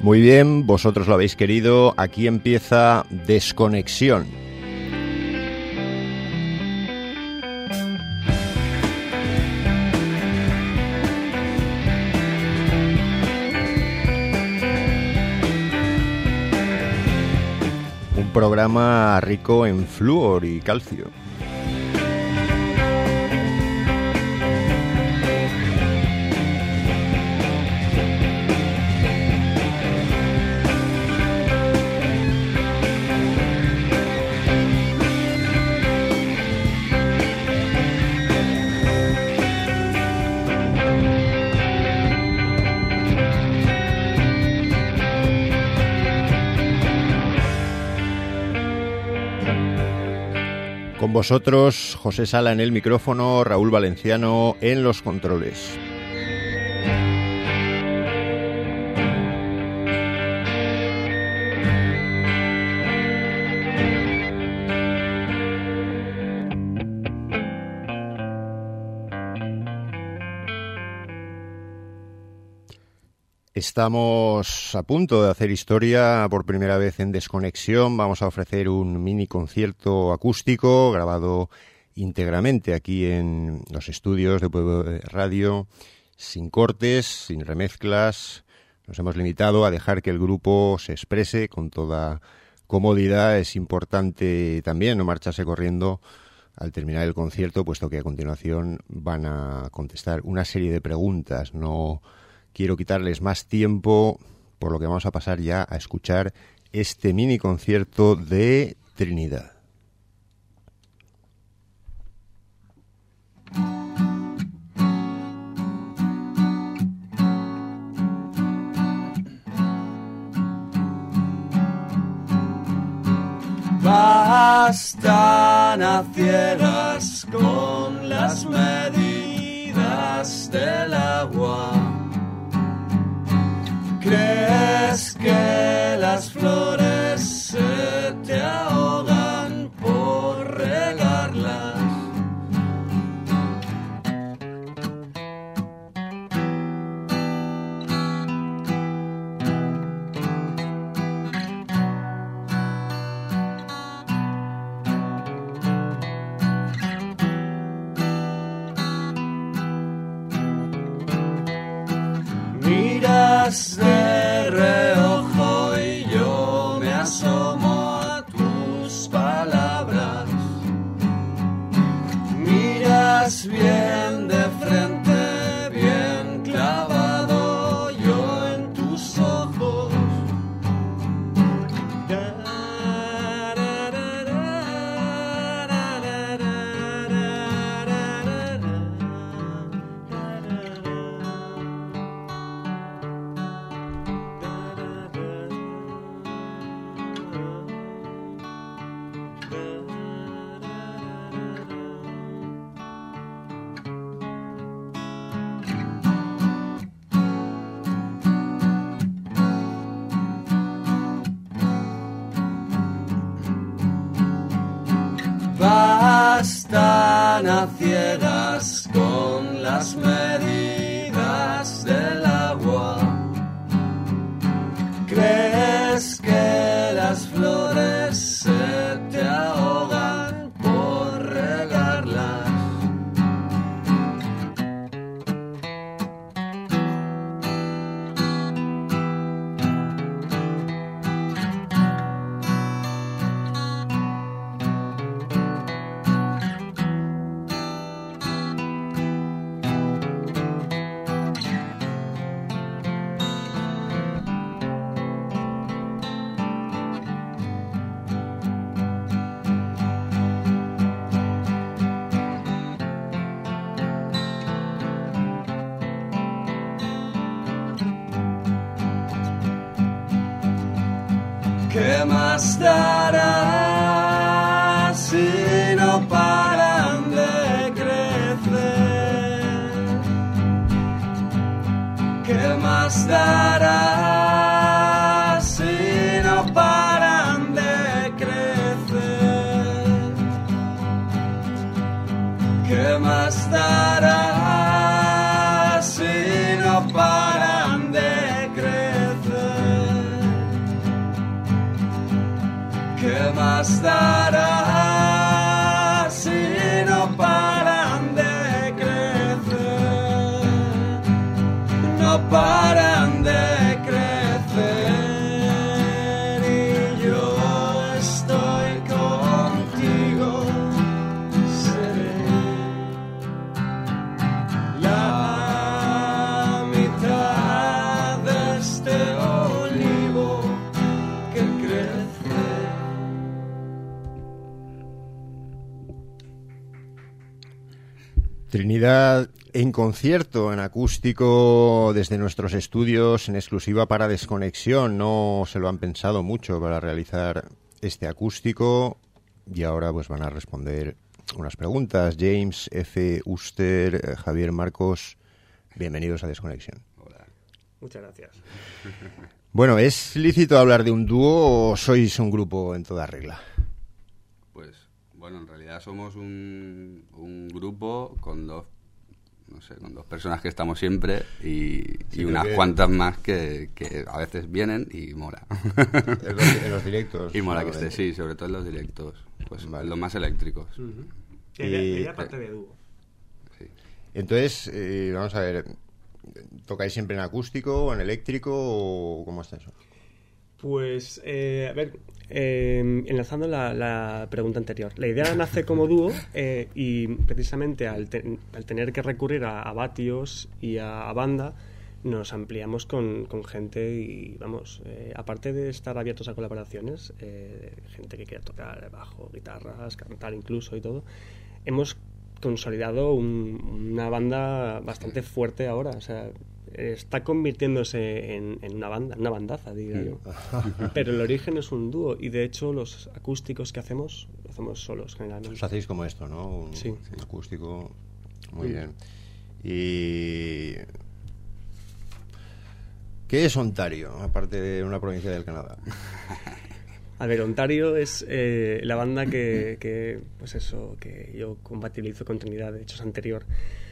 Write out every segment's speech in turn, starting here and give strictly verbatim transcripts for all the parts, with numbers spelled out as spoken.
Muy bien, vosotros lo habéis querido. Aquí empieza Desconexión. Un programa rico en flúor y calcio. Con vosotros, José Sala en el micrófono, Raúl Valenciano en los controles. Estamos a punto de hacer historia por primera vez en Desconexión. Vamos a ofrecer un mini concierto acústico grabado íntegramente aquí en los estudios de Pueblo Radio, sin cortes, sin remezclas. Nos hemos limitado a dejar que el grupo se exprese con toda comodidad. Es importante también no marcharse corriendo al terminar el concierto, puesto que a continuación van a contestar una serie de preguntas. No quiero quitarles más tiempo, por lo que vamos a pasar ya a escuchar este mini concierto de Trinidad. Bastan a ciegas con las medidas del agua. ¿Crees que las flores se te ahogan por regarlas? Miras de reojo y yo me asomo a tus palabras. Miras bien de frente, bien clavado yo en tus ojos. Bastan a ciegas con las medidas del agua. ¿Crees que las flores se te ahogan por regarlas? ¿Qué más dará si no paran de crecer? ¿Qué más dará si no paran de crecer? ¿Qué más dará si no paran de crecer? no paran de crecer y yo estoy contigo, seré la mitad de este olivo que crece. Trinidad en concierto, en acústico, desde nuestros estudios, en exclusiva para Desconexión. No se lo han pensado mucho para realizar este acústico y ahora pues van a responder unas preguntas. James, F, Uster, eh, Javier, Marcos, bienvenidos a Desconexión. Hola. Muchas gracias. Bueno, ¿es lícito hablar de un dúo o sois un grupo en toda regla? Pues, bueno, en realidad somos un, un grupo con dos, no sé, con dos personas que estamos siempre y, Sí, y unas que... cuantas más que, que a veces vienen y mola. En los, en los directos. Y mola que solamente. esté, sí, sobre todo en los directos, pues Vale. los más eléctricos. Uh-huh. Y- Ella, ella parte de dúo. Sí. Entonces, eh, vamos a ver, ¿tocáis siempre en acústico o en eléctrico o cómo está eso? Pues, eh, a ver, eh, enlazando la, la pregunta anterior. La idea nace como dúo eh, y precisamente al, te- al tener que recurrir a, a vatios y a, a banda, nos ampliamos con, con gente y, vamos, eh, aparte de estar abiertos a colaboraciones, eh, gente que quiera tocar bajo, guitarras, cantar incluso y todo, hemos consolidado un- una banda bastante fuerte ahora, o sea, está convirtiéndose en, en una banda, una bandaza, diría yo. Pero el origen es un dúo y de hecho los acústicos que hacemos, lo hacemos solos generalmente. Os hacéis como esto, ¿no? Un, Sí. un acústico. Muy Mm. bien. Y... ¿qué es Ontario, aparte de una provincia del Canadá? A ver, Ontario es eh, la banda que, que, pues eso, que yo compatibilizo con Trinidad, de hecho es anterior.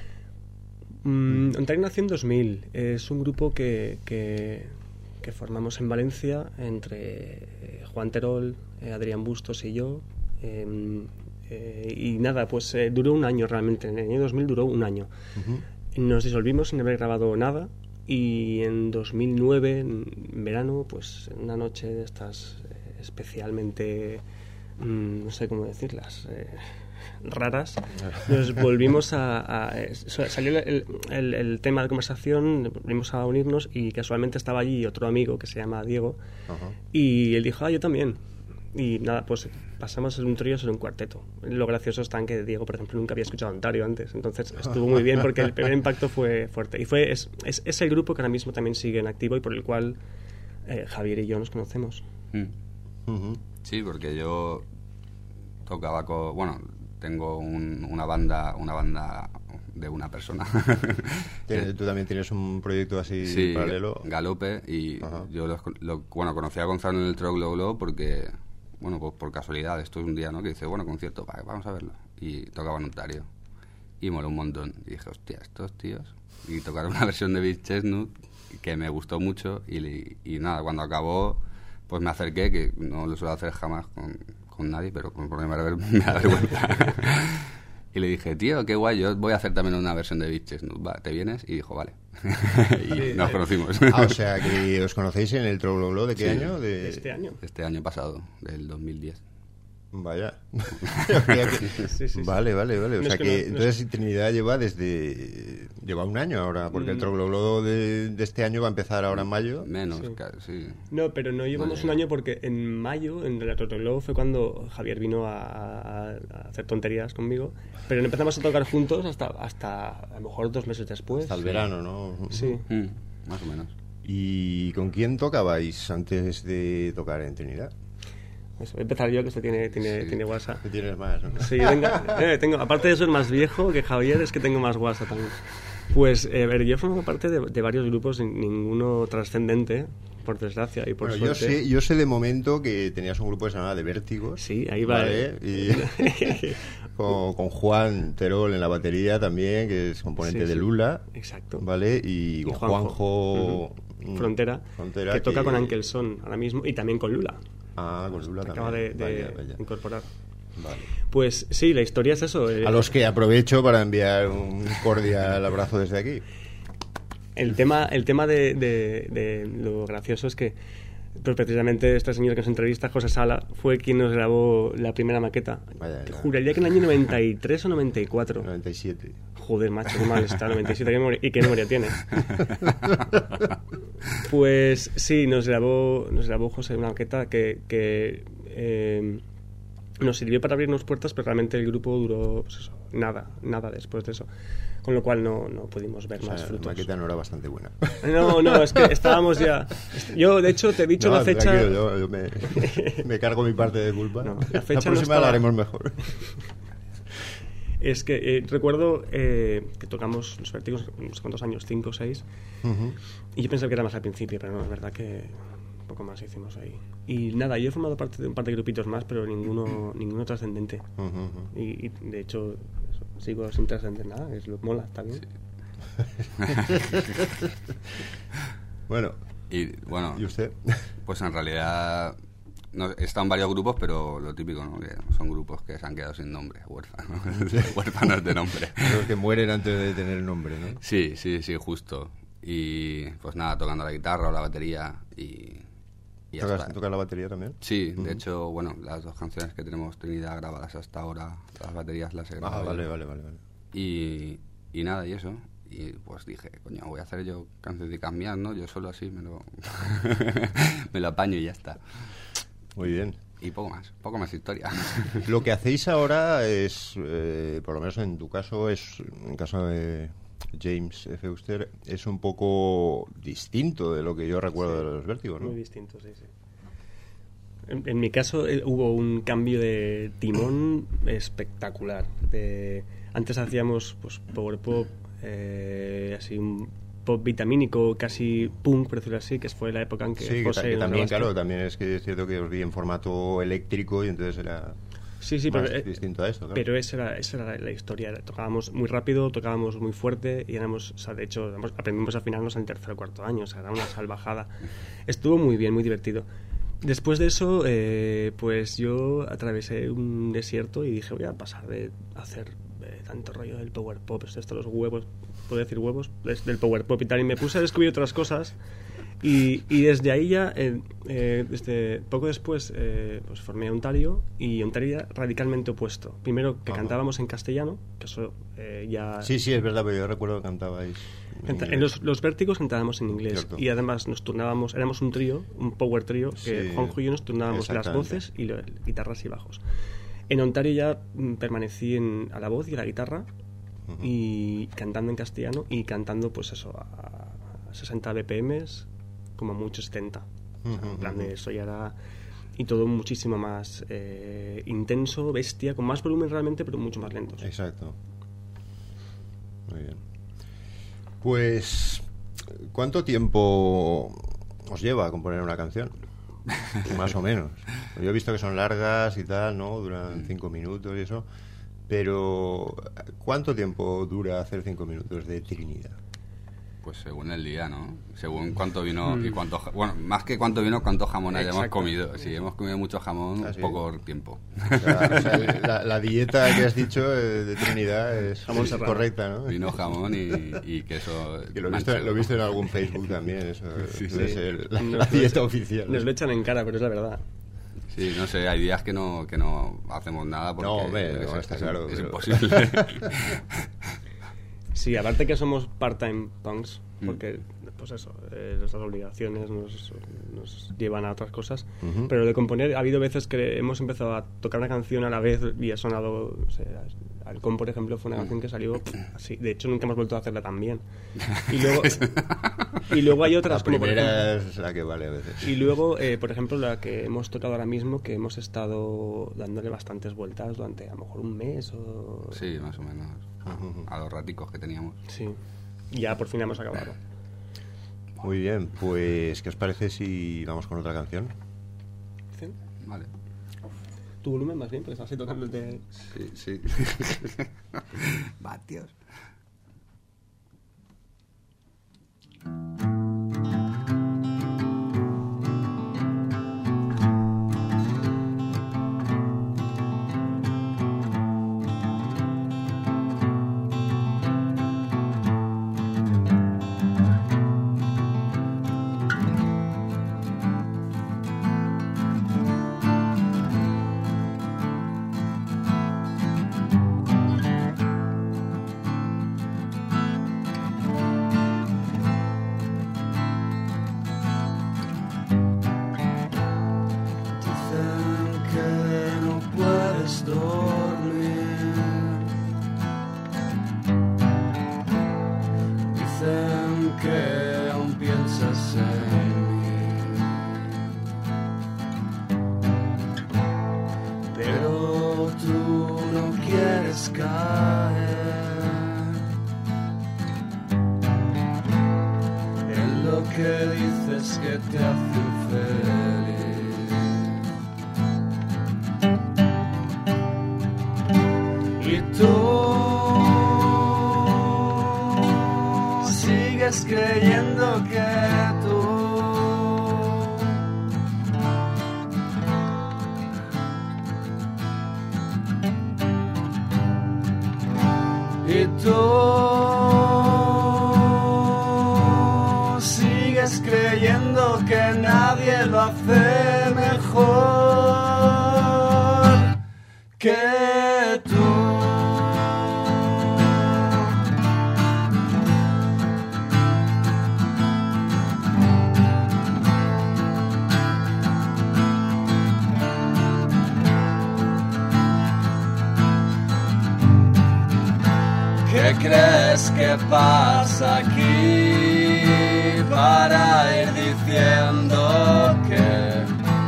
Mm, Ontario nació en dos mil, es un grupo que, que, que formamos en Valencia entre eh, Juan Terol, eh, Adrián Bustos y yo. eh, eh, y nada, pues eh, duró un año realmente, en el año dos mil duró un año. Uh-huh. Nos disolvimos sin haber grabado nada y en dos mil nueve, en verano, pues en una noche de estas eh, especialmente, mm, no sé cómo decirlas, eh, raras, nos volvimos a... a- eh, salió el, el- el tema de conversación, volvimos a unirnos y casualmente estaba allí otro amigo que se llama Diego Ajá. y él dijo, ah, yo también. Y nada, pues pasamos de un trío a ser un cuarteto. Lo gracioso está en que Diego, por ejemplo, nunca había escuchado a Ontario antes. Entonces estuvo muy bien porque el primer impacto fue fuerte. Y fue es, es, es el grupo que ahora mismo también sigue en activo y por el cual eh, Javier y yo nos conocemos. Mm. Uh-huh. Sí, porque yo tocaba con, bueno, tengo un- una banda, una banda de una persona. ¿Tienes- ¿Tú también tienes un proyecto así Sí, paralelo? Galope, y Ajá. yo los, lo, bueno, conocí a Gonzalo en el Troglo Glow porque, bueno, pues por casualidad, esto es un día, ¿no? Que dice, bueno, concierto, va, vamos a verlo. Y tocaba en Ontario. Y moló un montón. Y dije, hostia, estos tíos. Y tocaron una versión de Beach Chestnut que me gustó mucho. Y, le- y nada, cuando acabó, pues me acerqué, que no lo suelo hacer jamás con, con nadie, pero con- porque me da, ver- me da vergüenza. Y le dije, tío, qué guay, yo voy a hacer también una versión de Beach Chestnut. Va, ¿te vienes? Y dijo, vale. Y nos conocimos. Ah, o sea, que os conocéis en el Trogloglo, ¿de qué Sí. año? De... Este año. Este año pasado, del dos mil diez. Vaya. Sí, sí, sí. Vale, vale, vale. O No sea es que que, no- no entonces es- Trinidad lleva desde... lleva un año ahora, porque el Mm. Trogloglo de, de este año va a empezar ahora en mayo. Menos, Sí. ca- sí. No, pero no llevamos Vale. un año porque en mayo, en el Globo, fue cuando Javier vino a, a- a hacer tonterías conmigo. Pero no empezamos a tocar juntos hasta, hasta a lo mejor dos meses después. Hasta el verano, ¿no? Sí. Mm, más o menos. ¿Y con quién tocabais antes de tocar en Trinidad? Eso, voy a empezar yo, que usted tiene, tiene, Sí. tiene WhatsApp. ¿Qué tienes más? ¿no? Sí, tengo, eh, tengo, aparte de ser más viejo que Javier, es que tengo más WhatsApp también. Pues, eh, a ver, yo formo parte de, de varios grupos, sin- ninguno trascendente, por desgracia y por Bueno, yo suerte. sé, yo sé de momento que tenías un grupo que se llamaba De Vértigos. Sí, ahí va. ¿vale? Y con, con Juan Terol en la batería también, que es componente Sí, de sí. Lula. Exacto. ¿Vale? Y, Y con Juanjo. Juanjo, Ujú. mm, Frontera, Frontera, que toca con Ankelson ahora mismo y también con Lula. Ah, con Lula Acaba también. de, de Vaya, vaya. incorporar. Vale. Pues sí, la historia es eso. eh, A los que aprovecho para enviar un cordial abrazo desde aquí. El tema, el tema de, de, de lo gracioso es que pues precisamente este señor que nos entrevista, José Sala, fue quien nos grabó la primera maqueta. Vaya, ya. Juraría que en el año noventa y tres o noventa y cuatro. noventa y siete. Joder, macho, qué mal está, noventa y siete, ¿qué memoria, ¿y qué memoria tienes? Pues sí, nos grabó, nos grabó José una maqueta que, que eh, nos sirvió para abrirnos puertas, pero realmente el grupo duró pues eso, nada, nada después de eso. Con lo cual no, no pudimos ver O sea, más la frutos. maqueta no era bastante buena. No, no, es que estábamos ya... Yo, de hecho, te he dicho No, la fecha... tranquilo, yo, yo me, me cargo mi parte de culpa. No, la fecha la no próxima estaba- la haremos mejor. Es que eh, recuerdo eh, que tocamos Los Vértigos, no sé cuántos años, cinco o seis, Ujú. y yo pensaba que era más al principio, pero no, es verdad que un poco más hicimos ahí. Y nada, yo he formado parte de un par de grupitos más, pero ninguno ninguno trascendente. Ujú, ujú. Y, y, de hecho, eso, sigo sin trascender nada, es lo mola, está bien. Bueno, Y bueno, ¿y usted? pues en realidad no, están varios grupos, pero lo típico, ¿no? Que son grupos que se han quedado sin nombre, huérfanos, huérfanos de nombre. Los que mueren antes de tener nombre, ¿no? Sí, sí, sí, justo. Y pues nada, tocando la guitarra o la batería y, y ya ¿Tocas, está. ¿Tocas la batería también? Sí, de Ujú. hecho, bueno, las dos canciones que tenemos Trinidad grabadas hasta ahora, las baterías las he grabado. Ah, yo. vale, vale, vale, vale. Y, y nada, y eso. Y pues dije, coño, voy a hacer yo canciones mías, ¿no? Yo solo así me lo, me lo apaño y ya está. Muy bien. Y poco más, poco más historia. Lo que hacéis ahora es, eh, por lo menos en tu caso, es en caso de James F. Euster, es un poco distinto de lo que yo recuerdo de los Vértigos, ¿no? Muy distinto, sí, sí. En, en mi caso eh, hubo un cambio de timón espectacular. De, antes hacíamos pues power pop, eh, así un pop vitamínico, casi punk, por decirlo así, que fue la época en que Sí, que, José ta- que nos también, grabaste. claro, también es que es cierto que os vi en formato eléctrico y entonces era Sí, sí, más pero, eh, distinto a esto, claro. pero esa era, esa era la, la historia. Tocábamos muy rápido, tocábamos muy fuerte y éramos, o sea, de hecho, éramos- aprendimos a afinarnos en tercer o cuarto año, o sea, era una salvajada. Estuvo muy bien, muy divertido. Después de eso, eh, pues yo atravesé un desierto y dije, voy a pasar de hacer eh, tanto rollo del power pop, esto, esto, los huevos, puedo decir huevos, Des- del power pop y tal, y me puse a descubrir otras cosas. Y, y desde ahí ya, eh, eh, desde poco después, eh, pues formé Ontario, y Ontario era radicalmente opuesto. Primero que Ajá. cantábamos en castellano, que eso eh, ya... Sí, sí, es verdad, pero yo recuerdo que cantabais. Canta- en los, los vértigos cantábamos en inglés. Cierto. Y además nos turnábamos, éramos un trío, un power trío, que Sí, Juanjo y yo nos turnábamos las exactamente. voces y lo- guitarras y bajos. En Ontario ya mm, permanecí en, a la voz y a la guitarra, Ujú. y cantando en castellano y cantando pues eso a, a sesenta B P Ms, como mucho setenta. O sea, en plan de eso ya era... Y todo muchísimo más eh, intenso, bestia, con más volumen realmente, pero mucho más lentos. Exacto. Muy bien. Pues, ¿cuánto tiempo os lleva a componer una canción? Más o menos. Yo he visto que son largas y tal, ¿no? Duran cinco minutos y eso. Pero, ¿cuánto tiempo dura hacer cinco minutos de Trinidad? Pues según el día, ¿no? Según cuánto vino y cuánto... ja- Bueno, más que cuánto vino, cuánto jamón hayamos Exacto. comido. Si hemos comido mucho jamón, ¿Ah, sí? poco tiempo. O sea, o sea, la, la dieta que has dicho eh, de Trinidad es, Jamón es serrano. correcta, ¿no? Vino jamón y, y queso Que lo he visto, manchego. lo he visto en algún Facebook también, eso Sí, debe sí. ser la, Nos la lo dieta echan- oficial. Nos lo echan en cara, pero es la verdad. Sí, no sé, hay días que no, que no hacemos nada porque No, hombre, es, no, está es- claro, es pero- imposible. Sí, aparte que somos part-time punks, Mm. porque pues eso, eh, nuestras obligaciones nos, nos llevan a otras cosas. Ujú. Pero de componer, ha habido veces que hemos empezado a tocar una canción a la vez y ha sonado, no sé, Alcón, por ejemplo, fue una canción que salió así. De hecho, nunca hemos vuelto a hacerla tan bien. Y luego, y luego hay otras, La como por primera ejemplo, es la que vale a veces. y luego, eh, por ejemplo, la que hemos tocado ahora mismo, que hemos estado dándole bastantes vueltas durante a lo mejor un mes o... Sí, más o menos. Ujú. A los raticos que teníamos. Sí. Y ya por fin hemos acabado. Muy bien, pues ¿qué os parece si vamos con otra canción? ¿Sí? Vale. Tu volumen más bien, porque estás así tocando el de... Sí, sí. Vatios. Thank piensas en mí. Pero tú no quieres caer en lo que dices que te hace infeliz. Y tú sigues creyendo que tú y tú sigues creyendo que nadie lo hace mejor que tú. ¿Qué crees que pasa aquí para ir diciendo que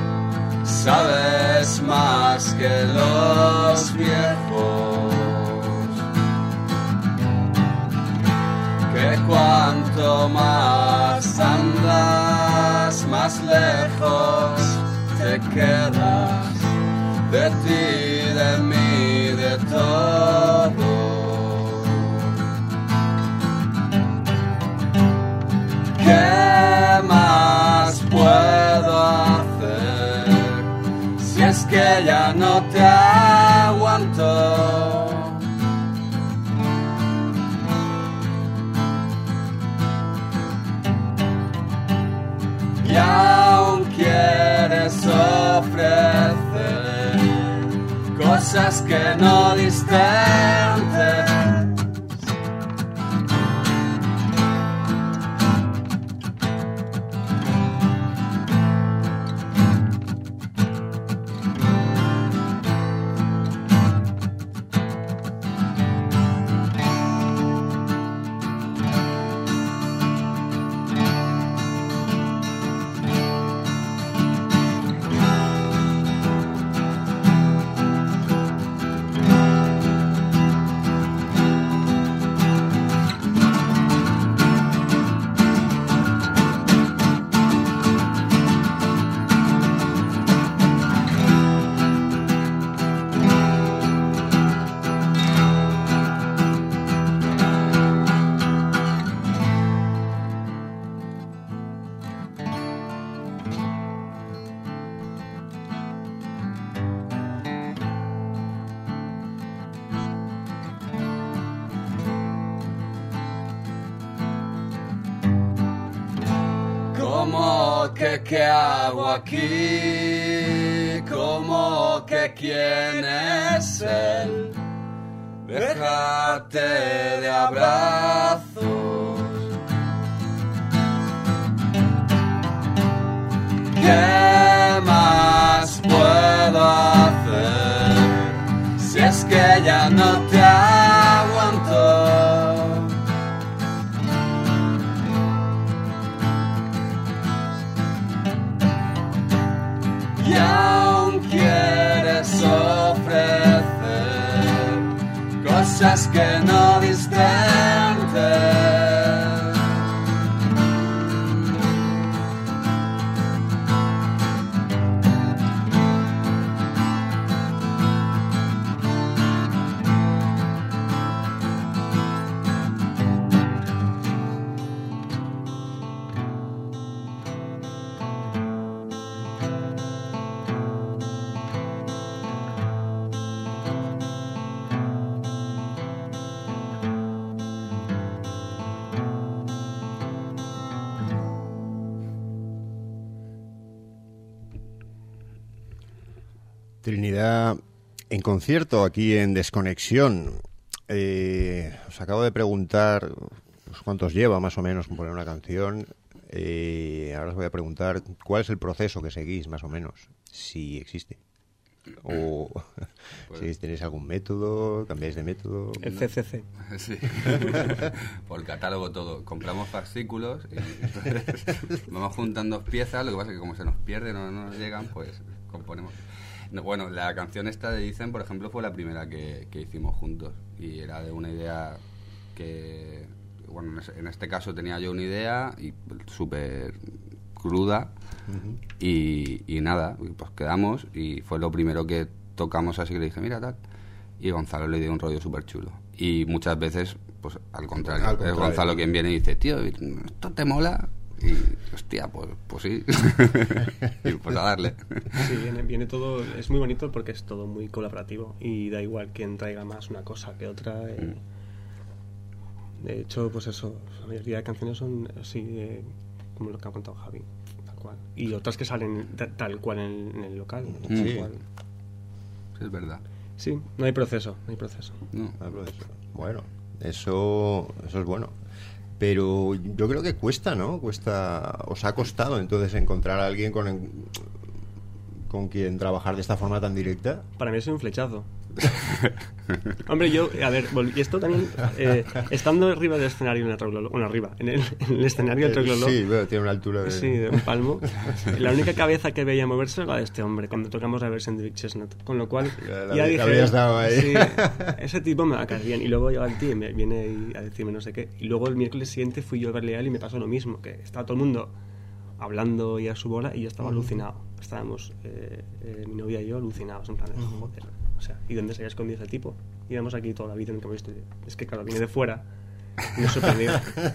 sabes más que los viejos? Que cuanto más andas, más lejos te quedas de ti, de mí, de todo. ¿Qué más puedo hacer si es que ya no te aguanto? Y aún quieres ofrecer cosas que no diste antes. ¿Cómo que qué hago aquí? ¿Cómo que quién es él? Déjate de abrazos. ¿Qué más puedo hacer si es que ya no te aguanto? Y aún quieres ofrecer cosas que no diste antes. Trinidad en concierto aquí en Desconexión. Eh, os acabo de preguntar pues, cuántos lleva más o menos componer una canción. Eh, ahora os voy a preguntar cuál es el proceso que seguís más o menos, si existe. O Pues- si tenéis algún método, cambiáis de método. El C C C. Sí, por catálogo todo. Compramos fascículos y entonces vamos juntando piezas, lo que pasa es que como se nos pierden o no nos llegan, pues componemos. No, bueno, la canción esta de Dicen, por ejemplo, fue la primera que, que hicimos juntos y era de una idea que, bueno, en ese- en este caso tenía yo una idea y súper cruda Ujú. y, y nada, pues quedamos y fue lo primero que tocamos así que le dije, mira tal, y Gonzalo le dio un rollo súper chulo. Y muchas veces, pues al contrario, Al es contrario. Gonzalo quien viene y dice, tío, ¿esto te mola? Y, hostia, pues, pues sí. Y pues a darle. Sí, viene, viene todo, es muy bonito porque es todo muy colaborativo y da igual quién traiga más una cosa que otra. eh. De hecho, pues eso, la mayoría de canciones son así, eh, como lo que ha contado Javi, tal cual. Y otras que salen ta- tal cual en, en el local. tal Sí. cual. Sí, es verdad. Sí, no hay proceso, no hay proceso. No. Hablo de eso. Bueno, eso, eso es bueno. Pero yo creo que cuesta, ¿no? Cuesta, os ha costado entonces encontrar a alguien con, con quien trabajar de esta forma tan directa. Para mí es un flechazo. Hombre, yo, a ver, vol- y esto también, eh, estando arriba del escenario en el Troglolo, bueno, arriba, en el, en el escenario del Troglolo, Sí, bueno, tiene una altura de... sí, de un palmo, la única cabeza que veía moverse era la de este hombre cuando tocamos la versión de Big Chestnut, con lo cual Ya la- ya la dije, habrías dado ahí. sí, ese tipo me va a caer bien, y luego llega el tío y me viene y a decirme no sé qué, y luego el miércoles siguiente fui yo a verle a él y me pasó lo mismo, que estaba todo el mundo hablando y a su bola y yo estaba alucinado, estábamos eh, eh, mi novia y yo alucinados, en plan de, joder, o sea, ¿y dónde se había escondido ese tipo? Íbamos aquí toda la vida en el que hemos visto, es que claro, viene de fuera y me sorprendió.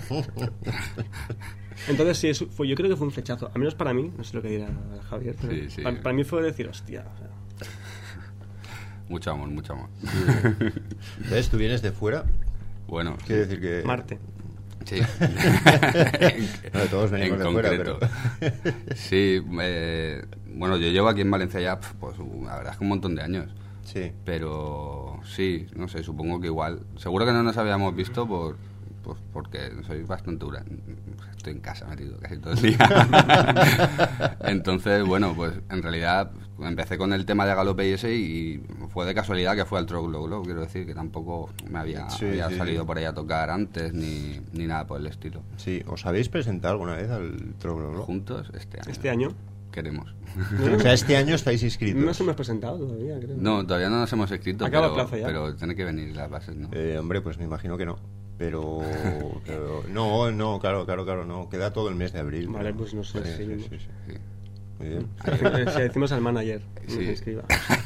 Entonces sí, eso fue, yo creo que fue un flechazo, al menos para mí, no sé lo que dirá Javier, pero Sí, sí. Para, para mí fue decir, hostia, o sea, Mucho amor, mucho amor. ¿Ves? Tú vienes de fuera. Bueno, Quiere decir que... Marte. sí. No, todos venimos En de fuera, concreto. Sí, eh, bueno, yo llevo aquí en Valencia ya, pues la verdad es que un montón de años. Sí. Pero sí, no sé, supongo que igual. Seguro que no nos habíamos visto por, pues porque soy bastante dura. Estoy en casa metido casi todo el día. Entonces, bueno, pues en realidad empecé con el tema de Galope y ese y fue de casualidad que fue al Troglolo. Quiero decir que tampoco me había, Sí, había sí. salido por ahí a tocar antes ni, ni nada por el estilo. Sí, ¿os habéis presentado alguna vez al Troglolo? Juntos este año. Este año Queremos. O sea, este año estáis inscritos. no nos hemos presentado todavía, creo. No, todavía no nos hemos escrito, Acaba pero, el plazo ya. pero tiene que venir las bases, ¿no? Eh, hombre, pues me imagino que no. Pero, pero- no, no, claro, claro, claro, no. Queda todo el mes de abril. Vale, ¿no? pues no sé, Sí, sí, seguimos. sí, sí. Sí. Muy bien. Si si decimos al manager, no Sí. se inscriba.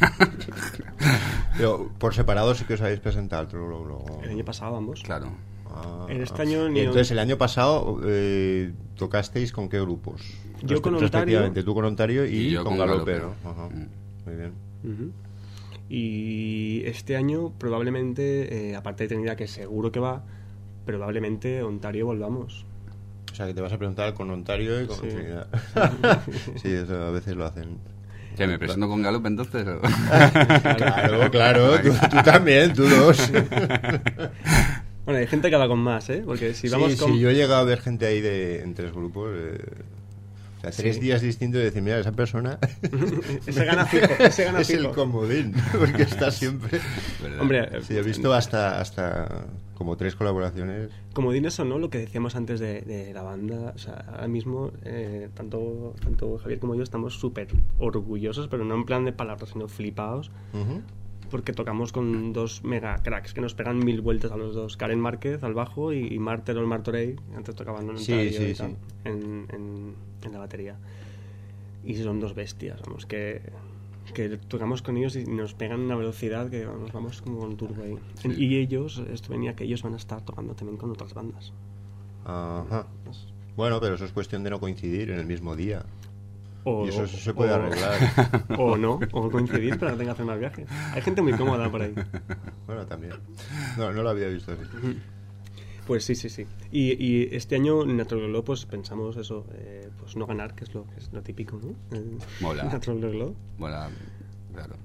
Pero por separado sí que os habéis presentado al Troglolo. El año pasado ambos. Claro. Ah. En este año ni- Y entonces el año pasado eh, tocasteis con qué grupos? Yo con Respe- Ontario. respectivamente, tú con Ontario y, Y yo con con Galopero. Galopero. Ajá. Mm. Muy bien. Ujú. Y este año probablemente, eh, aparte de Trinidad, que seguro que va, probablemente Ontario volvamos. O sea, que te vas a preguntar con Ontario y con Sí. Trinidad. Sí, eso a veces lo hacen. ¿Qué, me presento con Galope entonces? o? Claro, claro, tú, tú también, tú dos. Bueno, hay gente que va con más, ¿eh? Porque si vamos sí, con... sí, yo he llegado a ver gente ahí de, en tres grupos. eh, o sea, tres Sí. días distintos y decir, mira, esa persona ese gana fijo, ese gana es el fijo. comodín, porque está siempre... ¿Verdad? Hombre, Sí, he visto hasta, hasta como tres colaboraciones. como dices o no, lo que decíamos antes de, de la banda, o sea, ahora mismo eh, tanto, tanto Javier como yo estamos súper orgullosos, pero no en plan de palabras, sino flipados, Ujú. porque tocamos con dos mega cracks que nos pegan mil vueltas a los dos. Karen Márquez al bajo y, y Martel Martorey, antes tocaban en, Sí, Ontario sí, y tal, sí. en, en, en la batería. Y son dos bestias, vamos, que, que tocamos con ellos y nos pegan una velocidad que nos vamos como con turbo ahí. Sí. Y ellos, esto venía que ellos van a estar tocando también con otras bandas. Ajá. Bueno, pero eso es cuestión de no coincidir en el mismo día. O, Y eso se puede o- arreglar. O no, o coincidir para que tenga que hacer más viajes. Hay gente muy cómoda por ahí. Bueno, también. No, no lo había visto así. Pues sí, sí, sí. Y, y este año en Natrololo pues pensamos eso, eh, pues no ganar, que es lo, que es lo típico, ¿no? Eh, Mola. Natrololo. Bueno, claro.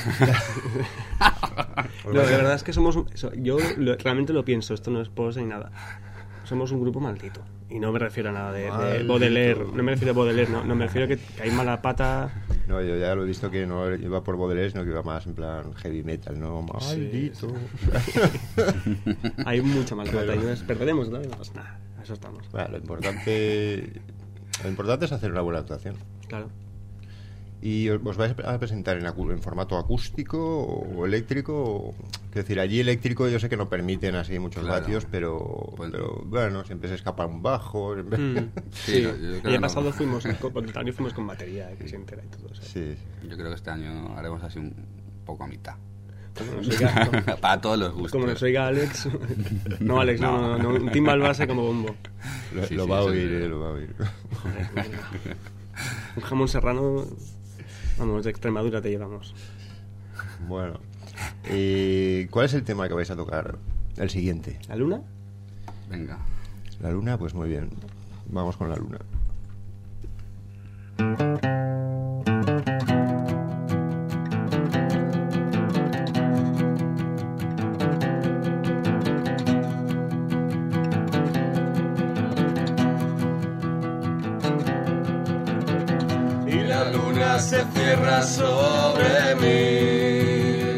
No, de verdad es que somos, un- eso, yo lo- realmente lo pienso, esto no es pose ni nada. Somos un grupo maldito. Y no me refiero a nada de, de Maldito. Baudelaire, no me refiero a Baudelaire, no, no me refiero a que, que hay mala pata No, yo ya lo he visto que no iba por Baudelaire, sino que iba más en plan heavy metal, ¿no? Maldito. Sí. Hay mucha más batalla. Nos perderemos, ¿no? No pasa nada. Eso estamos. Bueno, lo importante, lo importante es hacer una buena actuación. Claro. ¿Y os, os vais a presentar en, acu- en formato acústico o eléctrico? O, quiero decir, allí eléctrico yo sé que no permiten así muchos Claro. vatios, pero, Pues- pero bueno, siempre se escapa un bajo. siempre- Mm. Sí, Sí, yo creo el que año no. pasado fuimos con, con, también fuimos con batería, eh, que se entera y todo eso. Sí, Yo creo que este año haremos así un poco a mitad. Como nos oiga, como, Para todos los gustos. como nos oiga Alex. No, Alex, no, no, no, un timbal base como bombo. lo, Sí, lo sí, va a eso oír, es- eh, lo va a oír. Joder, madre mía. Un jamón serrano, vamos, de Extremadura te llevamos. Bueno, eh, ¿cuál es el tema que vais a tocar? El siguiente. ¿La luna? Venga. La luna, pues muy bien. Vamos con la luna. Y la luna se cierra sobre mí.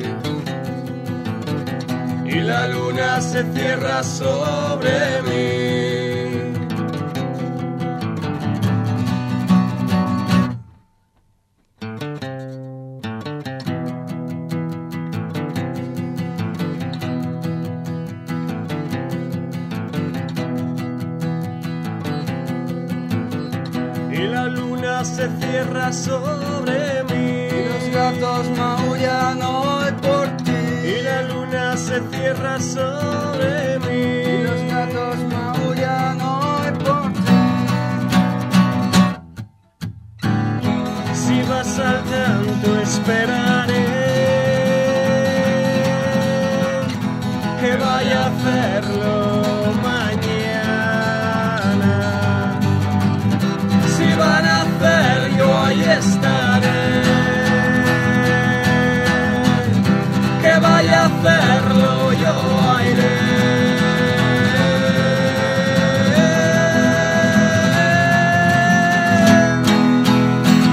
Y la luna se cierra sobre mí. Y la luna se cierra sobre mí. Y los gatos maullan hoy por ti. Y la luna se cierra sobre mí. Y los gatos maullan hoy por ti. Si vas al canto esperaré que vaya a hacerlo mañana. Si van a hacer yo ahí estaré. Que vaya a hacerlo yo iré.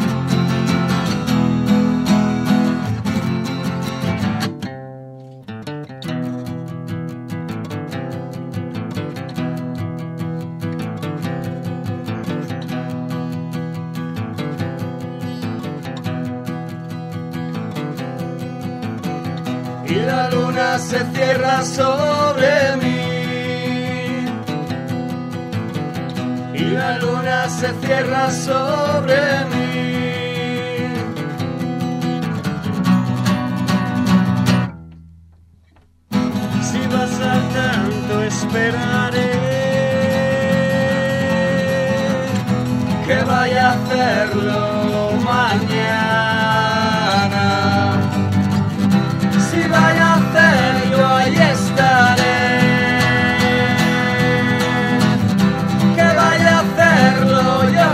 Y la luna se cierra sobre mí. Y la luna se cierra sobre mí. Si vas al canto esperaré que vaya a hacerlo mañana. Si vaya a hacer yo ahí estaré. Que vaya a hacerlo yo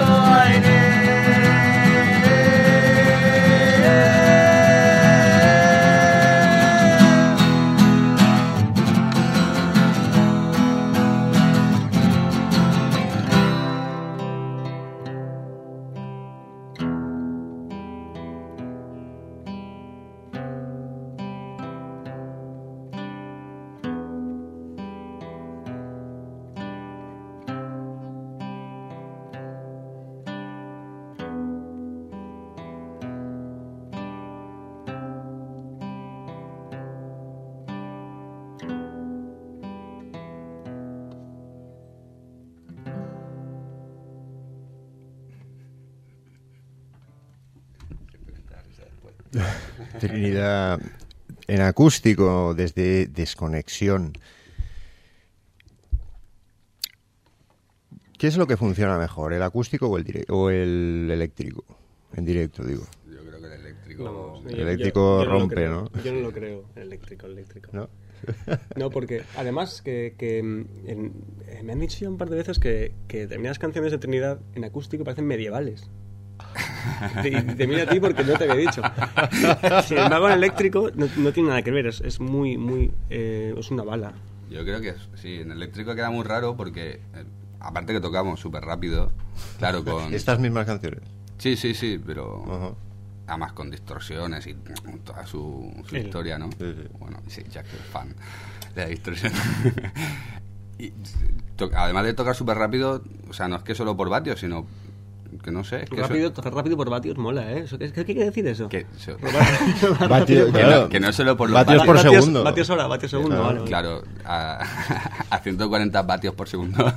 Trinidad en acústico desde Desconexión. ¿Qué es lo que funciona mejor, el acústico o el, dire- o el eléctrico? En directo, digo. Yo creo que el eléctrico... Vamos, El yo- eléctrico yo- yo no lo rompe, creo. ¿no? Yo no lo creo, el eléctrico, el eléctrico. ¿No? No, porque además que, que, mm, en- eh, me han dicho ya un par de veces que, que determinadas canciones de Trinidad en acústico parecen medievales. Y te, te miro a ti porque no te había dicho. Sin embargo, en eléctrico no, no tiene nada que ver, es, es muy, muy... eh, es una bala. Yo creo que sí, en eléctrico queda muy raro porque, eh, aparte que tocamos súper rápido, claro, con... Estas mismas canciones. Sí, sí, sí, pero... Ajá. Además con distorsiones y toda su, su El- historia, ¿no? Sí, sí. Bueno, sí, Jack es fan de la distorsión. Y to- además de tocar súper rápido, o sea, no es que solo por vatios, sino que no sé, es que Rápido, tocar rápido por vatios mola, ¿eh? Eso- ¿Qué, qué quiere decir eso? eso, que, so- Vatio- que claro, no, que no es solo por los vatios vatios, por segundo. Vatios hora, vatios segundo, Claro, vale, vale. claro, a, a ciento cuarenta vatios por segundo.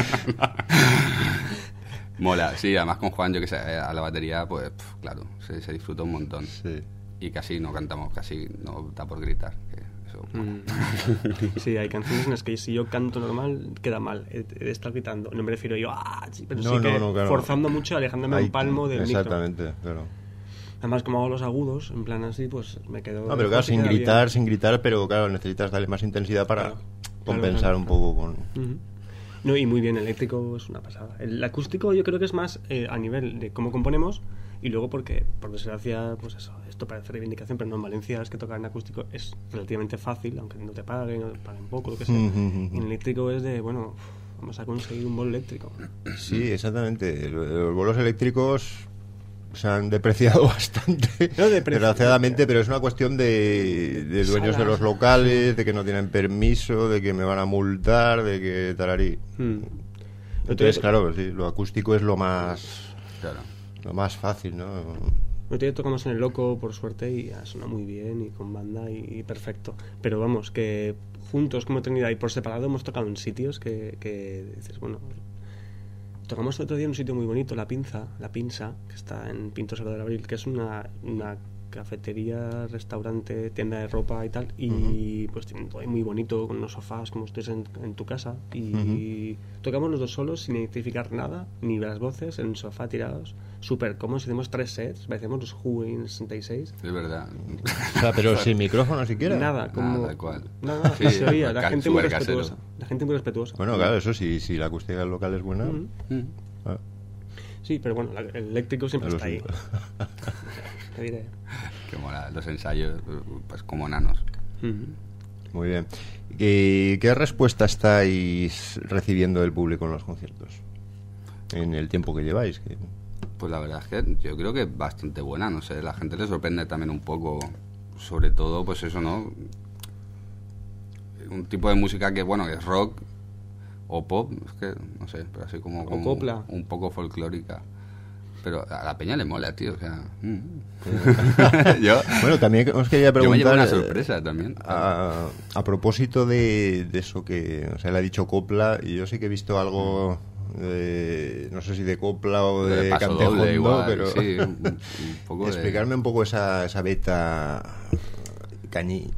Mola, sí, además con Juan, yo que sé, a la batería, pues, pf, claro, se, se disfruta un montón. Sí. Y casi no cantamos, casi no da por gritar. Que eso, Mm. Sí, hay canciones en las que si yo canto normal queda mal, he he de estar gritando. No me refiero yo, ah, sí, pero No, sí no, que no, claro. forzando mucho, alejándome Ahí- un palmo del micro. Exactamente, claro. Además, como hago los agudos, en plan así, pues me quedo... No, pero claro, sí sin queda gritar, bien. sin gritar, pero claro, necesitas darle más intensidad para Claro. compensar Claro, un claro. poco con... Ujú. No, y muy bien, el eléctrico es una pasada. El acústico yo creo que es más eh, a nivel de cómo componemos y luego porque, por desgracia, pues eso, esto parece reivindicación, pero no, en Valencia es que tocar en acústico es relativamente fácil, aunque no te paguen, o te paguen poco, lo que sea. Ujú, ujú. En eléctrico es de, bueno, vamos a conseguir un bolo eléctrico. Sí, exactamente. Lo- Los bolos eléctricos se han depreciado bastante, No, depreci- desgraciadamente, pero es una cuestión de, de dueños de Salas. los locales, de que no tienen permiso, de que me van a multar, de que tararí. Hmm. Entonces, claro, sí, lo acústico es lo más claro. lo más fácil, ¿no? El otro día tocamos en el Loco, por suerte, y ya suena muy bien, y con banda, y, y perfecto. Pero vamos, que juntos como Trinidad y por separado hemos tocado en sitios que, que dices, bueno... Tocamos el otro día en un sitio muy bonito, La Pinza, La Pinza, que está en Pinto Cerro del Abril, que es una, una cafetería, restaurante, tienda de ropa y tal, y pues tiene todo ahí muy bonito, con unos sofás como estés en, en tu casa, y tocamos los dos solos sin identificar nada, ni las voces, en un sofá tirados, súper cómodos, hicimos tres sets, parecíamos los Who en el sesenta y seis, Es verdad. O sea, pero sin micrófono siquiera. nada, como... Nada, cual. Nada, Sí, se oía, la ca- gente muy súper casero. respetuosa, la gente muy respetuosa. Bueno, claro, eso sí, si la acústica del local es buena. Ujú. Mm. ah, Sí, pero bueno, la- el eléctrico siempre a lo está ahí. suyo. Te diré. Que mola, los ensayos, pues como nanos. Ujú. Muy bien. ¿Y qué respuesta estáis recibiendo del público en los conciertos? En el tiempo que lleváis. Que... Pues la verdad es que yo creo que es bastante buena, no sé, la gente le sorprende también un poco, sobre todo, pues eso, ¿no? Un tipo de música que, bueno, que es rock o pop, es que, no sé, pero así como, O como copla. un poco folclórica. Pero a la peña le mola, tío, o sea... mm. yo, Bueno, también os quería yo me preguntar... llevo una eh, sorpresa también. A, a propósito de, de eso que, o sea, le ha dicho copla, y yo sí que he visto algo, de, no sé si de copla o de, De paso cantejondo, doble igual, pero sí, un, un poco de... explicarme un poco esa, esa beta cañí.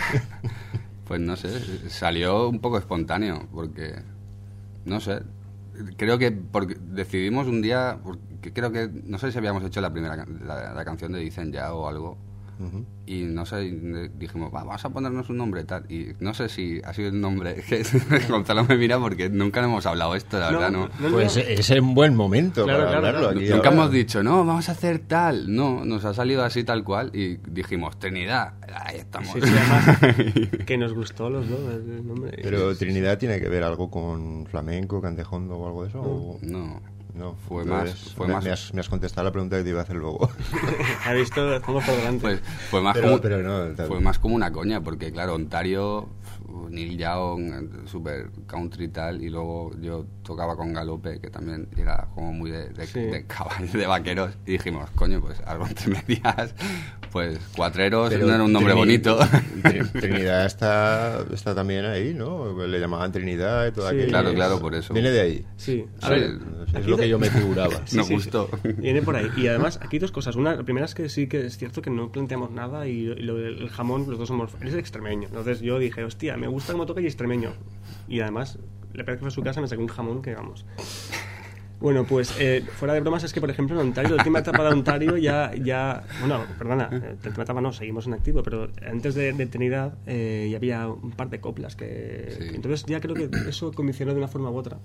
Pues no sé, salió un poco espontáneo, porque, no sé, creo que porque decidimos un día, porque creo que, no sé si habíamos hecho la primera, can- la, la canción de Dicen Ya o algo, Ujú. y no sé, y dijimos, "Va, vamos a ponernos un nombre tal, y no sé si ha sido el nombre, que Gonzalo me mira porque nunca le hemos hablado esto, la verdad, no. no, Pues no. es un buen momento Claro, para claro, hablarlo claro. aquí Nunca ahora. hemos dicho, no, vamos a hacer tal. No, nos ha salido así tal cual y dijimos, Trinidad, ahí estamos. Sí, sí, además, que nos gustó a los dos el nombre. Pero Trinidad tiene que ver algo con flamenco, cantejondo o algo de eso. ¿o? No, No, Fue entonces, más- fue me, más- me has, me has contestado la pregunta que te iba a hacer luego. Ha visto, estamos por delante. pues fue más, Pero- como, pero no, tal- fue más como una coña, porque claro, Ontario, pf, Neil Young, super country y tal, y luego yo tocaba con Galope, que también era como muy de, de, Sí. de caballos, de vaqueros, y dijimos, coño, pues algo entre medias, pues Cuatreros Pero no era un nombre Trini- bonito. Trin- Trinidad está, está también ahí, ¿no? Le llamaban Trinidad y todo Sí. aquello. Claro, claro, por eso. Viene de ahí. Sí, a Sí. ver, Es aquí lo que te- yo me figuraba. Sí, Nos sí, gustó. sí. Viene por ahí. Y además, aquí dos cosas. Una, la primera es que sí que es cierto que no planteamos nada y, y lo del el jamón, los dos somos... Él es extremeño. Entonces yo dije, hostia, me gusta cómo toca y extremeño. Y además, le parece que fue a su casa, me sacó un jamón que vamos... Bueno, pues eh, fuera de bromas es que, por ejemplo, en Ontario, la última etapa de Ontario ya... ya bueno, perdona, eh, la última etapa no, seguimos en activo, pero antes de, de Trinidad eh, ya había un par de coplas que... Sí. que entonces ya creo que eso condicionó de una forma u otra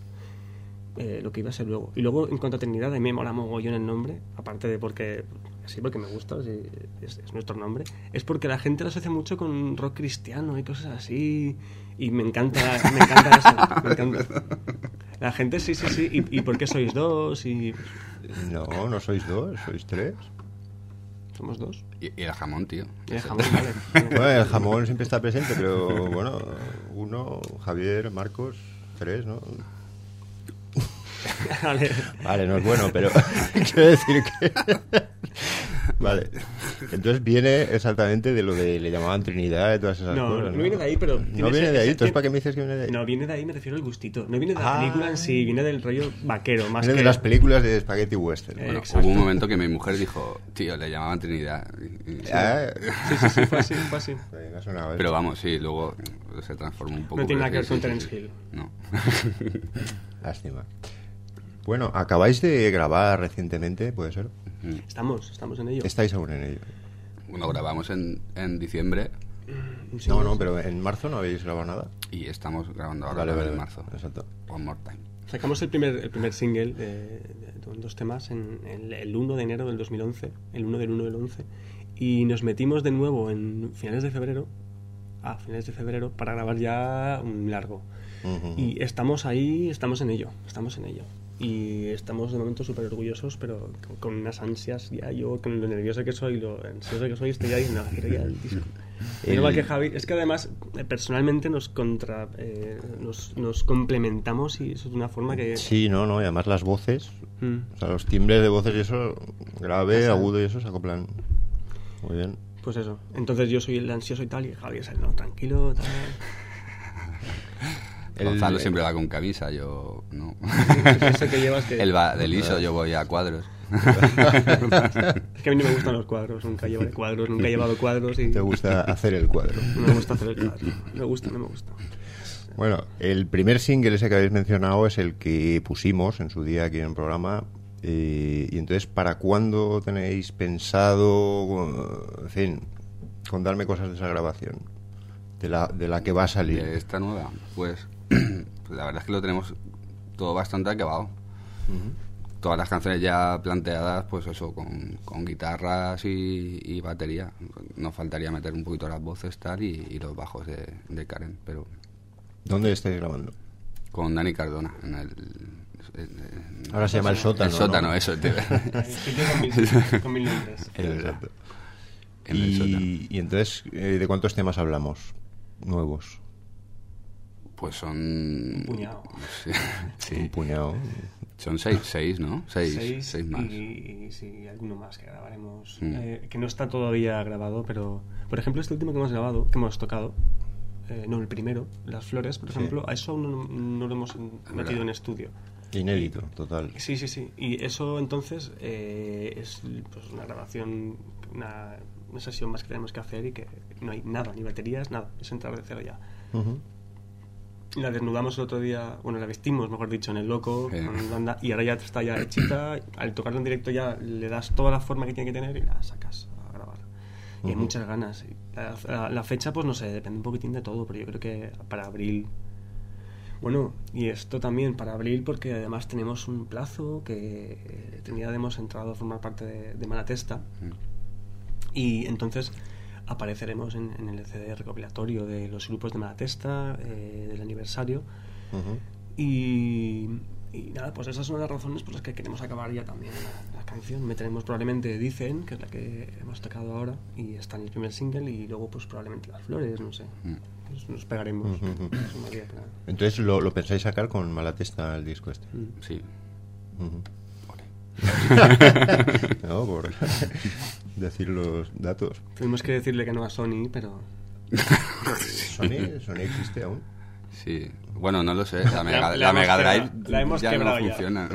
eh, lo que iba a ser luego. Y luego, en cuanto a Trinidad, a mí me mola mogollón el nombre, aparte de porque... Sí, porque me gusta, sí, es, es nuestro nombre. Es porque la gente lo asocia mucho con rock cristiano y cosas así. Y me encanta, me encanta eso. Me encanta. La gente sí, sí, sí. ¿Y, y por qué sois dos? Y... No, no sois dos, sois tres. Somos dos. Y, y el jamón, tío. Y el jamón, vale. Bueno, el jamón siempre está presente, pero bueno, uno, Javier, Marcos, tres, ¿no? Vale. Vale, no es bueno, pero quiero decir que... Vale. Entonces viene exactamente de lo de le llamaban Trinidad y todas esas No, cosas. no viene de ahí, pero... No tiene viene ese- de ahí, ese entonces tie- ¿para qué me dices que viene de ahí? No, viene de ahí, me refiero al gustito. No viene de Ah. la película en sí, viene del rollo vaquero, más Viene que... de las películas de Spaghetti Western. Eh, Bueno, exacto. Hubo un momento que mi mujer dijo, tío, le llamaban Trinidad. Y- y- ah, Sí, sí, sí, fue así, fue así. me ha sonado Pero eso. vamos, sí, luego se transformó un poco. No tiene nada pero que ver sí, con sí, Terence sí, Hill. No. Lástima. Bueno, acabáis de grabar recientemente, ¿puede ser? Estamos, estamos en ello. Estáis aún en ello. Bueno, grabamos en, en diciembre Sí, No, no, pero en marzo no habéis grabado nada. y estamos grabando ahora Vale, también vale, en vale. marzo. Exacto. One More Time. Sacamos el primer, el primer single de, de- de dos temas en el, el uno de enero del dos mil once, el uno del uno del once, y nos metimos de nuevo en finales de febrero, a finales de febrero, para grabar ya un largo. Ujú. Y estamos ahí, estamos en ello, estamos en ello. Y estamos de momento súper orgullosos, pero con, con unas ansias ya. Yo, con lo nervioso que soy, lo ansioso que soy, estoy ahí, no, quiero ya el disco. El- Igual que Javi, es que además, eh, personalmente nos contra eh, nos, nos complementamos y eso es de una forma que... Sí, no, no, y además las voces, Mm. o sea, los timbres de voces y eso, grave, Ajá. agudo y eso se acoplan muy bien. Pues eso. Entonces yo soy el ansioso y tal, y Javi es el no, tranquilo, tal. El- Gonzalo siempre va con camisa, yo no. Eso que llevas que... Él va de liso, yo voy a cuadros. Es que a mí no me gustan los cuadros, nunca llevo cuadros, nunca he llevado cuadros y... Te gusta hacer el cuadro. No me gusta hacer el cuadro. Me gusta, no me gusta. Bueno, el primer single ese que habéis mencionado es el que pusimos en su día aquí en el programa. eh, y entonces, ¿para cuándo tenéis pensado, en fin, contarme cosas de esa grabación? De la, de la que va a salir. De esta nueva, pues, pues la verdad es que lo tenemos todo bastante acabado. Todas las canciones ya planteadas, pues eso, con, con guitarras y, y batería. Nos faltaría meter un poquito las voces tal y, y los bajos de, de Karen, pero ¿Dónde estáis grabando? con Dani Cardona en el... en- Ahora se llama el sótano. el sótano, ¿no? eso. tío. Estoy yo con mil, con mil nombres. Exacto. En el sótano. Y, y entonces, eh, ¿de cuántos temas hablamos nuevos? Pues son... Un puñado. Sí, sí. Un puñado. Son seis, seis, ¿no? Seis, seis, Seis, más. Y, y sí, alguno más que grabaremos. Mm. Eh, que no está todavía grabado, pero... Por ejemplo, este último que hemos grabado, que hemos tocado... eh, no, el primero, Las Flores, por Sí. ejemplo, a eso aún no, no lo hemos metido verdad. en estudio. Inédito, total. Sí, sí, sí. Y eso entonces eh, es pues, una grabación, una, una sesión más que tenemos que hacer y que no hay nada, ni baterías, nada. Es entrar de cero ya. Ujú. La desnudamos el otro día, bueno, la vestimos, mejor dicho, en el Loco, Sí. con banda, y ahora ya está ya hechita. Al tocarla en directo ya le das toda la forma que tiene que tener y la sacas a grabar. Y hay Ujú. muchas ganas. Y La, la- la fecha, pues no sé, depende un poquitín de todo, pero yo creo que para abril. Bueno, y esto también para abril, porque además tenemos un plazo que eh, teníamos entrado a formar parte de, de Malatesta. Y entonces apareceremos en, en el C D recopilatorio de los grupos de Malatesta, eh, del aniversario. Ujú. Y, y nada, pues esas son las razones por las que queremos acabar ya también la, la canción. Meteremos probablemente Dicen, que es la que hemos tocado ahora, y está en el primer single, y luego pues probablemente Las Flores, no sé. Pues nos pegaremos. Ujú, ujú. Es una idea para- Entonces, ¿lo, lo pensáis sacar con Malatesta el disco este? Mm. Sí. Ujú. Ole. No, por decir los datos. Tuvimos que decirle que no a Sony, pero... ¿Sony, ¿Sony existe aún? Sí. Bueno, no lo sé. La Mega, la la hemos Mega quebrado- Drive la hemos ya no quebrado ya. funciona.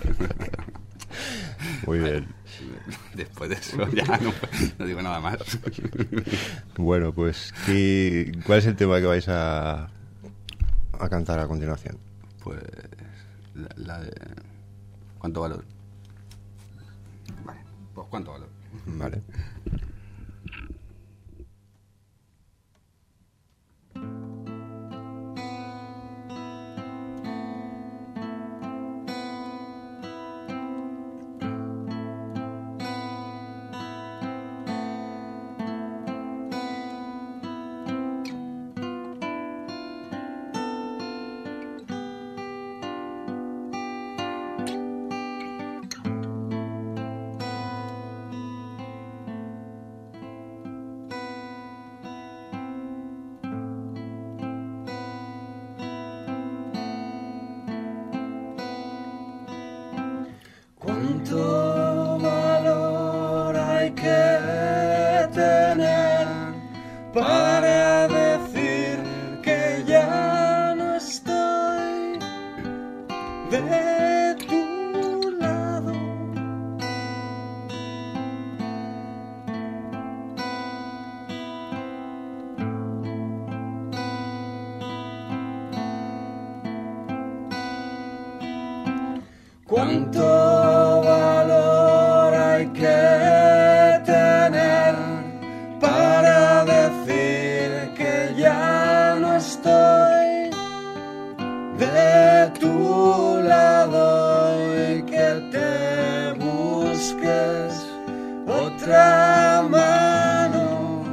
Muy bien. Después de eso ya no, no digo nada más. Bueno, pues, ¿qué, ¿cuál es el tema que vais a, a cantar a continuación? Pues la, la de... ¿Cuánto valor? Vale, pues ¿cuánto valor? Vale. Cuánto Cuánto valor hay que tener para decir que ya no estoy de tu lado. Cuánto valor hay que tener para decir que ya no estoy de tu lado y que te busques otra mano.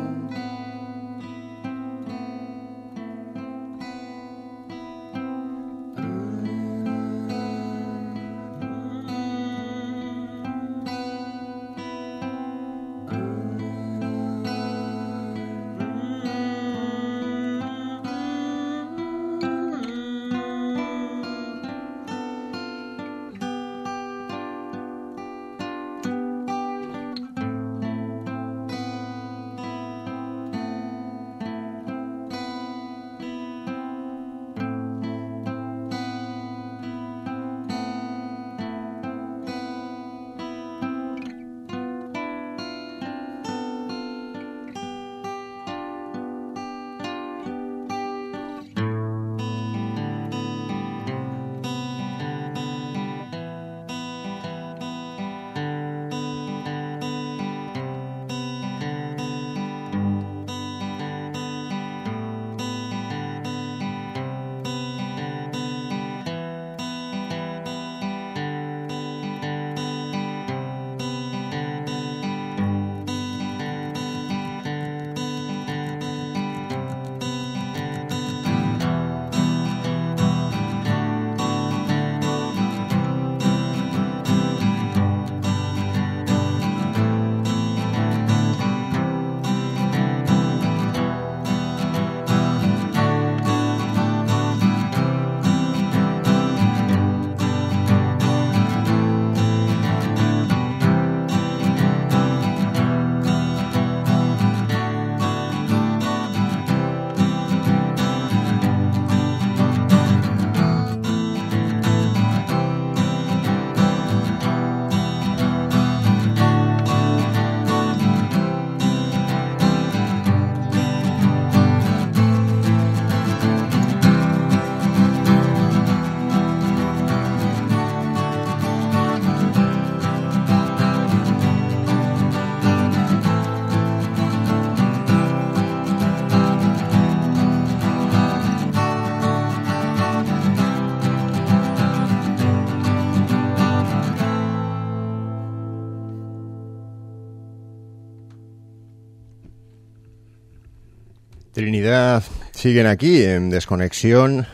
Trinidad siguen aquí en Desconexión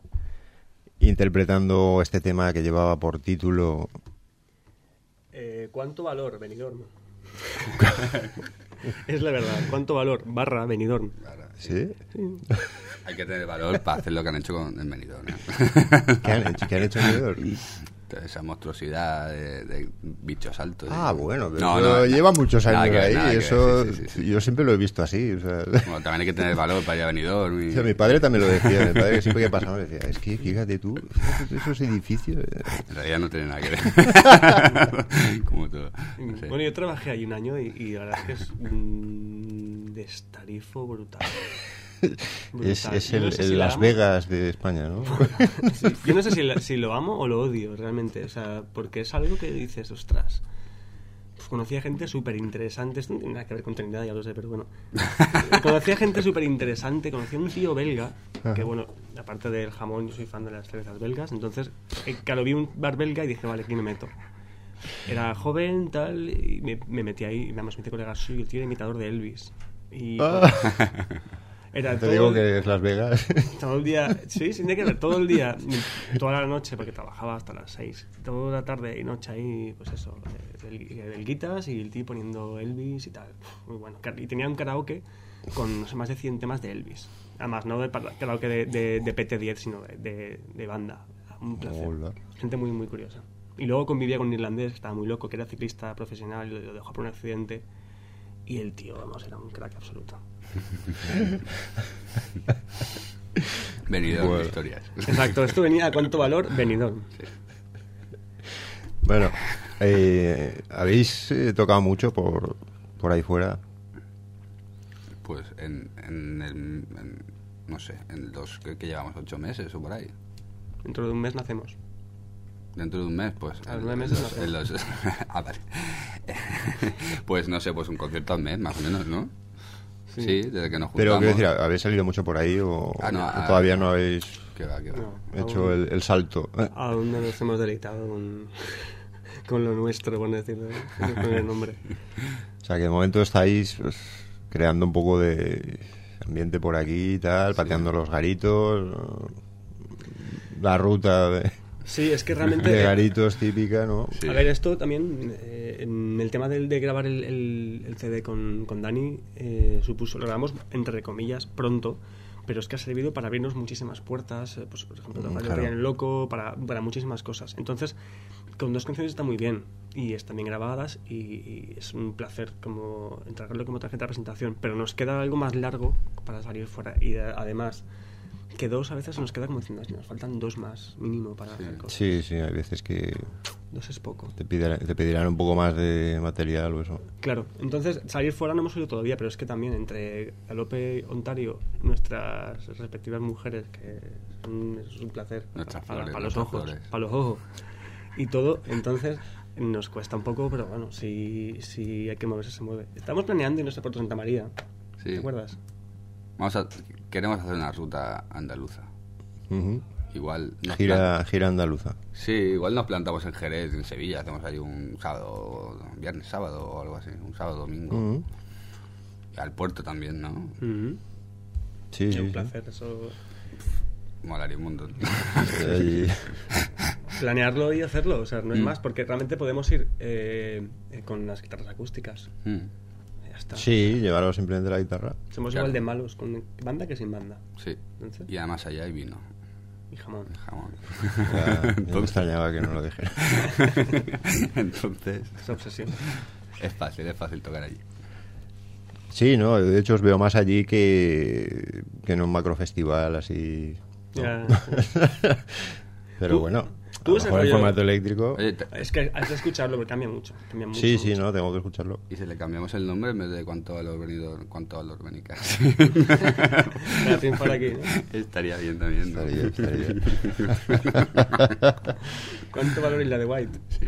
interpretando este tema que llevaba por título eh, ¿Cuánto valor, Benidorm? Es la verdad, ¿cuánto valor? Barra Benidorm. ¿Sí? Sí. Hay que tener valor para hacer lo que han hecho con el Benidorm, ¿eh? ¿Qué han hecho? ¿Qué han hecho en Benidorm? Esa monstruosidad de, de bichos altos. Ah, bueno, pero no, eso no, lleva no, muchos años ver, ahí. Eso, sí, sí, sí, sí. Yo siempre lo he visto así. O sea, bueno, también hay que tener valor para ir a Benidorm. Y... o sea, mi padre también lo decía. Mi padre siempre que pasaba me decía, es que fíjate tú, fíjate esos edificios. En realidad no tiene nada que ver. Como todo. No sé. Bueno, yo trabajé ahí un año y, y la verdad es que es un destarifo brutal. Brutal. Es, es el, No sé el si la Las amo. Vegas de España, ¿no? Sí, yo no sé si, la- si lo amo o lo odio realmente, o sea, porque es algo que dices, ostras. Pues conocí a gente súper interesante, esto no tiene nada que ver con Trinidad, ya lo sé, pero bueno. Conocí a gente súper interesante, conocí a un tío belga, que bueno, aparte del jamón, yo soy fan de las cervezas belgas, entonces, eh, claro, vi un bar belga y dije, vale, aquí me meto. Era joven, tal, y me, me metí ahí, y nada más me hice colega, soy el tío de imitador de Elvis. Y Ah. era Te todo digo el- que es Las Vegas. todo el día, sí, sin que ver, todo el día, toda la noche, porque trabajaba hasta las seis, toda la tarde y noche ahí, pues eso, del, del guitas y el tío poniendo Elvis y tal, muy bueno. Y tenía un karaoke con, no sé, más de cien temas de Elvis, además no de para- karaoke de, de, de P T diez, sino de, de, de banda, un placer. Hola. Gente muy, muy curiosa. Y luego convivía con un irlandés que estaba muy loco, que era ciclista profesional, y lo dejó por un accidente. Y el tío, vamos, era un crack absoluto. Venidor Bueno. de historias. Exacto, esto venía a cuánto valor, venidón. Bueno, eh, ¿habéis eh, tocado mucho por, por ahí fuera? Pues en, en el, en, no sé, en los que, que llevamos ocho meses o por ahí. Dentro de un mes nacemos. Dentro de un mes, pues. A los en- nueve meses en los- no en los- ah, vale. Pues no sé, pues un concierto al mes, más o menos, ¿no? Sí. Sí, desde que nos juntamos. Pero quiero decir, ¿habéis salido mucho por ahí o, Ah, no, o ah, todavía no habéis Que va, que va. No, hecho aún, el, el salto? Eh, aún no nos hemos deleitado con, con lo nuestro, por decirlo, con el nombre. O sea, que de momento estáis pues, creando un poco de ambiente por aquí y tal, pateando los garitos, la ruta de, Sí, es que realmente... de garitos típica, ¿no? Sí. A ver, esto también, eh, en el tema del, de grabar el, el, el C D con, con Dani, eh, supuso, lo grabamos entre comillas pronto, pero es que ha servido para abrirnos muchísimas puertas, eh, pues por ejemplo, Mm, Radio claro. Brian Loco, para, para muchísimas cosas. Entonces, con dos canciones está muy bien, y están bien grabadas, y, y es un placer como entregarlo como tarjeta de presentación, pero nos queda algo más largo para salir fuera, y eh, además... que dos a veces nos queda como diciendo, nos faltan dos más mínimo para hacer cosas. Sí, sí, hay veces que Dos es poco. te pedirán, te pedirán un poco más de material o eso. Claro, entonces salir fuera no hemos oído todavía, pero es que también entre Galope, Ontario, nuestras respectivas mujeres, que son, es un placer Nuestras para, flores, para los nuestras ojos, flores. para los ojos y todo, entonces nos cuesta un poco, pero bueno, si, si hay que moverse, se mueve. Estamos planeando irnos a Puerto Santa María, Sí. ¿te acuerdas? Vamos a, queremos hacer una ruta andaluza. Ujú. Igual nos Gira, gira andaluza. plan- Sí, igual nos plantamos en Jerez, en Sevilla, hacemos ahí un sábado, viernes, sábado o algo así, un sábado, domingo. Ujú. Y al puerto también, ¿no? Ujú. Sí, Es sí, un sí. placer, eso... Molaría un montón. Allí- Planearlo y hacerlo, o sea, no es Mm. más, porque realmente podemos ir eh, eh, con las guitarras acústicas. Mm, Ya está. Sí, llevarlo simplemente la guitarra. Somos Claro. igual de malos con banda que sin banda. sí. Entonces, Y además allá hay vino, y jamón. jamón. Ya, ya me extrañaba que no lo dijera. Entonces, Es obsesión. es fácil, es fácil tocar allí. Sí, no, de hecho os veo más allí que, que en un macrofestival así. ¿no? Ya. Pero Tú- bueno, tú a lo ese mejor en rollo- formato eléctrico. Oye, te- Es que has de escucharlo porque cambia mucho. Cambia mucho Sí, sí, mucho. no, tengo que escucharlo. y si le cambiamos el nombre en vez de cuánto valor venido, cuánto valor venicas. Para triunfar aquí, ¿no? Estaría bien también, ¿no? Estaría, estaría. ¿Cuánto valor y la de White? Sí.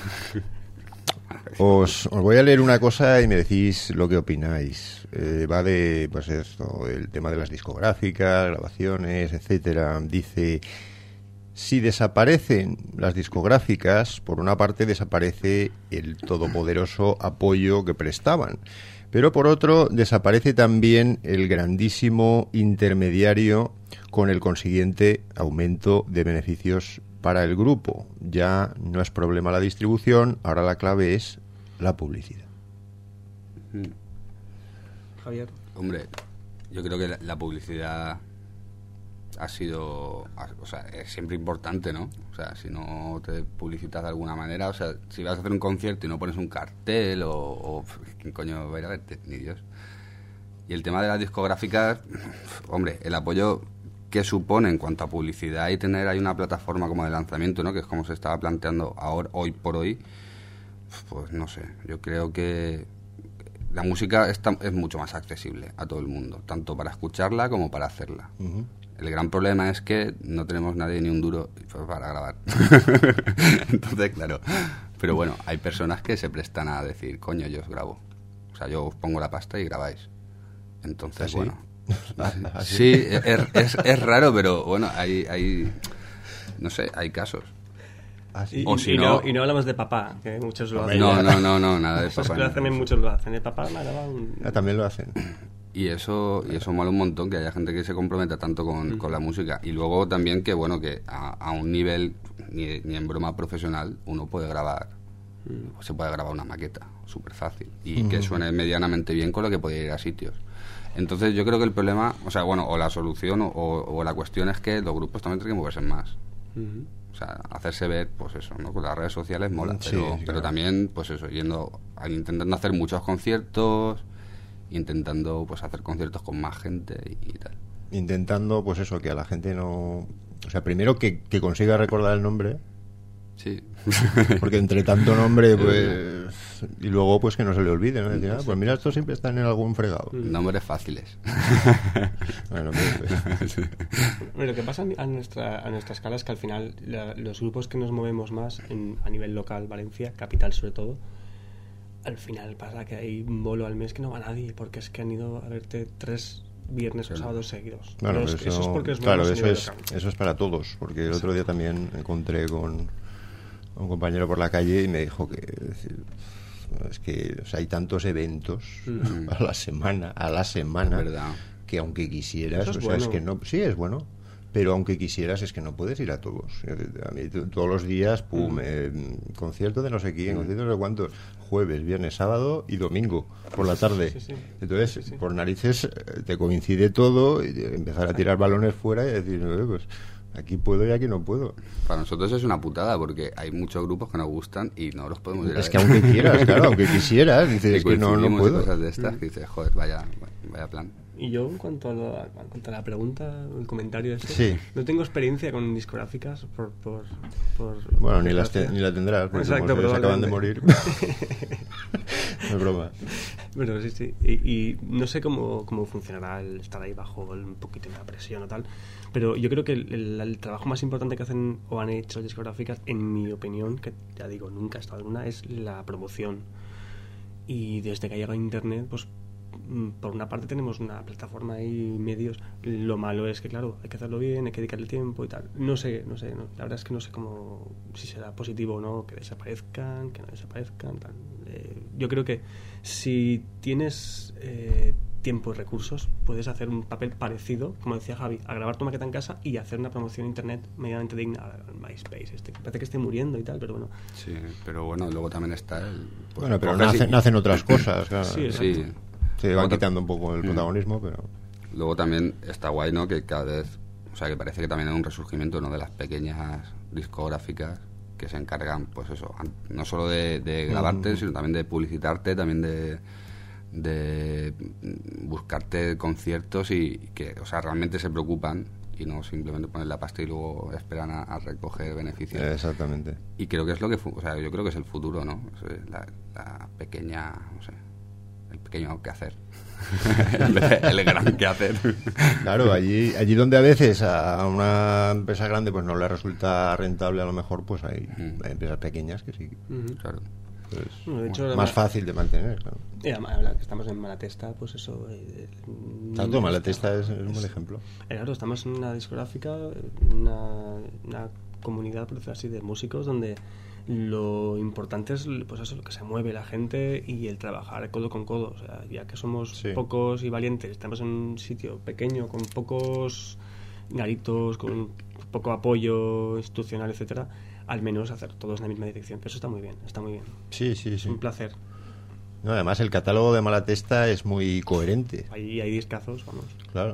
Os, os voy a leer una cosa y me decís lo que opináis. Eh, va de, pues esto, el tema de las discográficas, grabaciones, etcétera. Dice, si desaparecen las discográficas, por una parte desaparece el todopoderoso apoyo que prestaban, pero por otro desaparece también el grandísimo intermediario con el consiguiente aumento de beneficios para el grupo. Ya no es problema la distribución, ahora la clave es la publicidad. Javier. Hombre, yo creo que la, la publicidad ha sido, ha- o sea, es siempre importante, ¿no? O sea, si no te publicitas de alguna manera, o sea, si vas a hacer un concierto y no pones un cartel o, o ¿quién coño va a ir a verte? Ni Dios. Y el tema de las discográficas, hombre, el apoyo que supone en cuanto a publicidad y tener ahí una plataforma como de lanzamiento, ¿no? Que es como se estaba planteando ahora, hoy por hoy, pues no sé, yo creo que la música está, es mucho más accesible a todo el mundo, tanto para escucharla como para hacerla. Ujú. El gran problema es que no tenemos nadie ni un duro pues, para grabar. Entonces, claro. Pero bueno, hay personas que se prestan a decir, coño, yo os grabo. O sea, yo os pongo la pasta y grabáis. Entonces, ¿Ah, sí? bueno. ¿Ah, sí? Sí, es, es, es raro, pero bueno, hay, hay, no sé, hay casos. Ah, sí. Y, O y- si y no- y no hablamos de papá, que muchos lo Hombre, hacen. No, no, no, no, nada de Eso es papá. que lo no. hacen, en muchos lo hacen. El papá me ha grabado un... Ah, también lo hacen. Y eso y eso mola un montón, que haya gente que se comprometa tanto con, con la música. Y luego también que, bueno, que a, a un nivel, ni, ni en broma profesional, uno puede grabar, se puede grabar una maqueta, súper fácil. Y que suene medianamente bien con lo que puede ir a sitios. Entonces yo creo que el problema, o sea, bueno, o la solución o, o la cuestión es que los grupos también tienen que moverse más. Ujú. O sea, hacerse ver, pues eso, ¿no? Con las redes sociales mola, Sí, pero, sí, pero claro. también, pues eso, yendo, intentando hacer muchos conciertos, intentando pues hacer conciertos con más gente y, y tal. Intentando, pues eso, que a la gente no... O sea, primero que, que consiga recordar el nombre, Sí. porque entre tanto nombre, pues... Y luego, pues que no se le olvide, ¿no? Decir, ah, pues mira, estos siempre están en algún fregado. Nombres fáciles. Bueno, pues, pues, Bueno, lo que pasa a nuestra, a nuestra escala es que al final la- los grupos que nos movemos más en, a nivel local, Valencia, capital sobre todo, al final pasa que hay un bolo al mes que no va nadie, porque es que han ido a verte tres viernes o Claro. sábados seguidos. claro, Pero es- eso, eso es porque nos claro, movemos a eso nivel es, local. eso es para todos, porque el otro día también encontré con un compañero por la calle y me dijo que es, decir, es que o sea, hay tantos eventos a la semana, a la semana, Es verdad. que aunque quisieras, Eso es o sea, es bueno. que no, sí es bueno, pero aunque quisieras es que no puedes ir a todos. A mí t- todos los días, pum, eh, concierto de no sé quién, concierto de no sé cuántos, jueves, viernes, sábado y domingo por la tarde. Sí, sí. Entonces, Sí, sí. por narices eh, te coincide todo y de empezar a tirar balones fuera y decir, "Eh, pues aquí puedo y aquí no puedo". Para nosotros es una putada porque hay muchos grupos que nos gustan y no los podemos ir a Es ver. que aunque quieras, claro, aunque quisieras, dices, Que es que no, no coincidimos y puedo. cosas de estas que dices, joder, vaya, vaya plan. Y yo, en cuanto a, la, en cuanto a la pregunta, el comentario ese, Sí. no tengo experiencia con discográficas por... por, por Bueno, ni, las te- ni la tendrás, porque Exacto, como se acaban de probablemente. morir. No es broma. Pero sí, sí. Y, y no sé cómo, cómo funcionará el estar ahí bajo el- un poquito de la presión o tal. Pero yo creo que el, el- el trabajo más importante que hacen o han hecho las discográficas, en mi opinión, que ya digo, nunca he estado en una, es la promoción. Y desde que ha llegado Internet, pues mm, por una parte tenemos una plataforma y medios. Lo malo es que, claro, hay que hacerlo bien, hay que dedicarle tiempo y tal. No sé, no sé. no- la verdad es que no sé cómo, si será positivo o no, que desaparezcan, que no desaparezcan. Tal. Eh, yo creo que si tienes eh, tiempo y recursos, puedes hacer un papel parecido, como decía Javi, a grabar tu maqueta en casa y hacer una promoción en internet medianamente digna al MySpace. Este, que parece que esté muriendo y tal, pero bueno. Sí, pero bueno, luego también está el... pues, Bueno, pero coges y- nacen, nacen otras cosas, claro. Sí, Sí. exacto. Se van Luego ta- quitando un poco el Mm. protagonismo, pero... Luego también está guay, ¿no? Que cada vez, o sea, que parece que también hay un resurgimiento, ¿no? De las pequeñas discográficas que se encargan, pues eso, an- no solo de, de grabarte, Mm. sino también de publicitarte, también de, de mm, buscarte conciertos y que, o sea, realmente se preocupan y no simplemente ponen la pasta y luego esperan a, a recoger beneficios. Exactamente. Y creo que es lo que, fu- o sea, yo creo que es el futuro, ¿no? O sea, la, la pequeña, no sé, el pequeño quehacer. En vez de el gran quehacer. Claro, allí, allí donde a veces a una empresa grande pues no le resulta rentable, a lo mejor pues hay, Mm. hay empresas pequeñas que sí, Ujú. Claro. pues, Bueno, de hecho, más además- fácil de mantener, claro. Y además, ahora que estamos en Malatesta, pues eso... Eh, Tanto mm, Malatesta es, es un buen es- ejemplo. Eh, Claro, estamos en una discográfica, una, una comunidad, por decirlo así, de músicos donde lo importante es pues eso, lo que se mueve la gente y el trabajar codo con codo. O sea, ya que somos Sí. pocos y valientes, estamos en un sitio pequeño, con pocos garitos, con poco apoyo institucional, etcétera, al menos hacer todos en la misma dirección. Que eso está muy bien, está muy bien. Sí, sí, Es sí. un placer. No, además el catálogo de Malatesta es muy coherente, Ahí hay discazos, vamos. claro.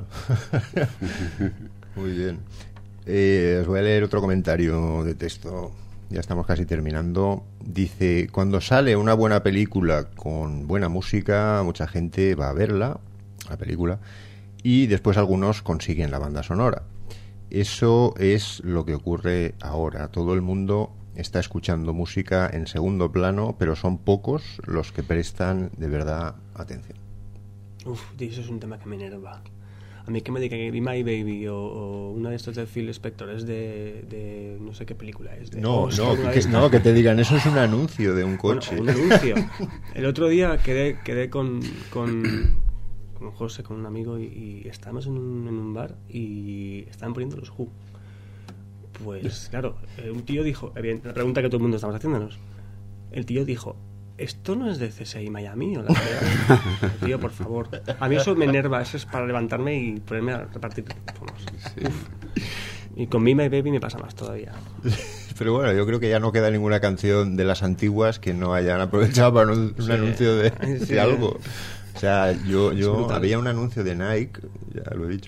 Muy bien. Eh, os voy a leer otro comentario de texto. Ya estamos casi terminando. Dice, cuando sale una buena película con buena música, mucha gente va a verla, la película, y después algunos consiguen la banda sonora. Eso es lo que ocurre ahora. Todo el mundo está escuchando música en segundo plano, pero son pocos los que prestan de verdad atención. Uf, eso es un tema que me enerva. A mí que me digan que Be My Baby o, o una de estas de Phil Spector es de, de no sé qué película es. De No, Oscar, no, una de que, estas. no, que te digan, eso es un anuncio de un Bueno, coche. un anuncio. El otro día quedé, quedé con, con, con José, con un amigo, y, y estábamos en un, en un bar y estaban poniendo los Who. Pues claro, eh, un tío dijo, eh, bien, la pregunta que todo el mundo estamos haciéndonos, el tío dijo, ¿esto no es de C S I Miami o la verdad? Tío, por favor. A mí eso me enerva, eso es para levantarme y ponerme a repartir teléfonos. Y con Me My Baby me pasa más todavía. Pero bueno, yo creo que ya no queda ninguna canción de las antiguas que no hayan aprovechado para un, un Sí. anuncio de, Sí. de algo. O sea, yo, Es yo brutal. había un anuncio de Nike, ya lo he dicho,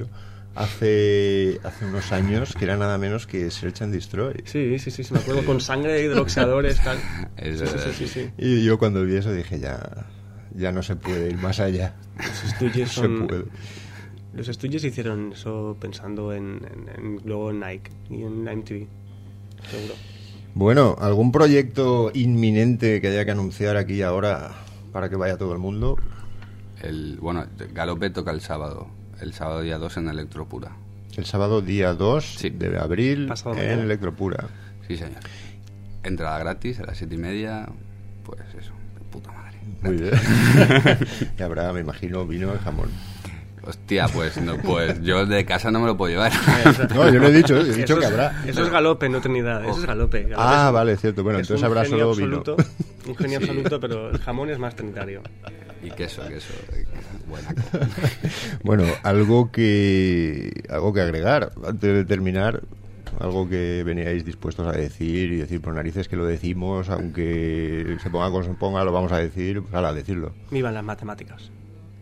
hace, hace unos años que era nada menos que Search and Destroy. Sí, sí, sí, sí, me acuerdo, con sangre de boxeadores, tal. Eso Sí, sí, es. sí, sí, sí. Y yo cuando vi eso dije, ya, ya no se puede ir más allá. Los Stooges No se son... puede. Los Stooges hicieron eso pensando en, en, en luego en Nike y en M T V, seguro. Bueno, ¿algún proyecto inminente que haya que anunciar aquí ahora para que vaya todo el mundo? El, bueno, Galope toca el sábado. El sábado día dos en Electropura. El sábado día dos Sí. de abril Pasado en mañana. Electropura. Sí, señor. Entrada gratis a las siete y media. Pues eso, de puta madre. Muy bien. Y habrá, me imagino, vino y jamón. Hostia, pues, no, pues yo de casa no me lo puedo llevar. No, yo no he dicho, he dicho Eso que es- habrá. Eso es Galope, no Trinidad. Eso es Galope. Galope Ah, es- vale, cierto. Bueno, es entonces un habrá genio solo absoluto, vino. Un genio Sí. absoluto, pero el jamón es más trinitario. Y queso, queso. Buena cosa. Bueno, algo que algo que agregar antes de terminar, algo que veníais dispuestos a decir y decir por narices que lo decimos, aunque se ponga como se ponga, lo vamos a decir, pues ala, decirlo. Vivan las matemáticas.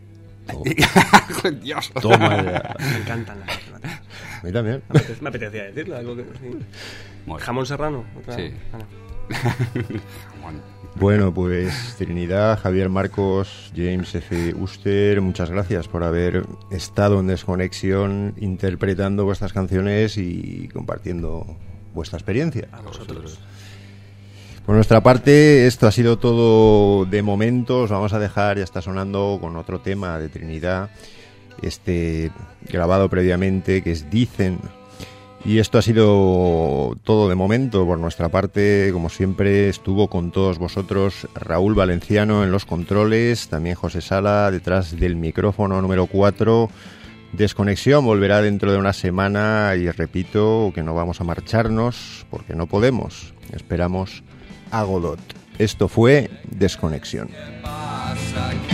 Dios. Toma ya. Me encantan las matemáticas. A mí también. Me apetecía, me apetecía decirlo. Algo que, sí. Muy Jamón serrano. Otra- Sí. Vale. Jamón. Bueno, pues Trinidad, Javier Marcos, James F. Uster, muchas gracias por haber estado en Desconexión interpretando vuestras canciones y compartiendo vuestra experiencia. A vosotros. Por nuestra parte, esto ha sido todo de momento. Os vamos a dejar, ya está sonando con otro tema de Trinidad, este grabado previamente, que es Dicen. Y esto ha sido todo de momento. Por nuestra parte, como siempre, estuvo con todos vosotros Raúl Valenciano en los controles, también José Sala detrás del micrófono número cuatro. Desconexión volverá dentro de una semana y repito que no vamos a marcharnos porque no podemos. Esperamos a Godot. Esto fue Desconexión. pasa?